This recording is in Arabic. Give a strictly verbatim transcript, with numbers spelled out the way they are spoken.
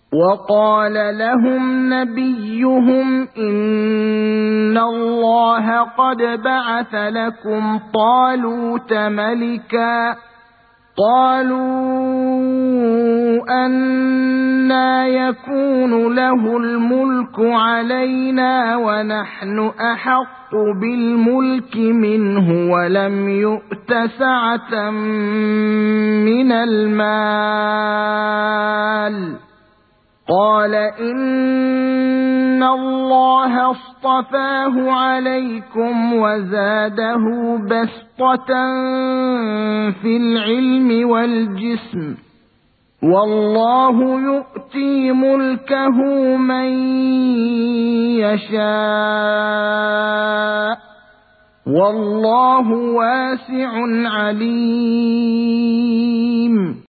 وقال لهم نبيهم إن الله قد بعث لكم طالوت ملكا قالوا أنى يكون له الملك علينا ونحن أحق بالملك منه ولم يؤت سعة من المال قال إن الله اصطفاه عليكم وزاده بسطة في العلم والجسم والله يؤتي ملكه من يشاء والله واسع عليم.